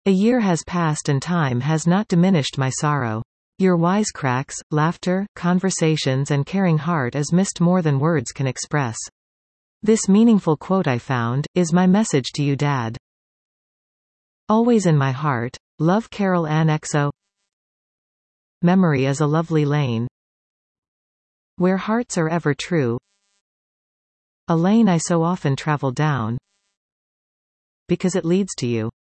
A year has passed and time has not diminished my sorrow. Your wisecracks, laughter, conversations and caring heart is missed more than words can express. This meaningful quote I found, is my message to you, Dad. Always in my heart. Love, Carol Ann XO. Memory is a lovely lane, where hearts are ever true. A lane I so often travel down, because it leads to you.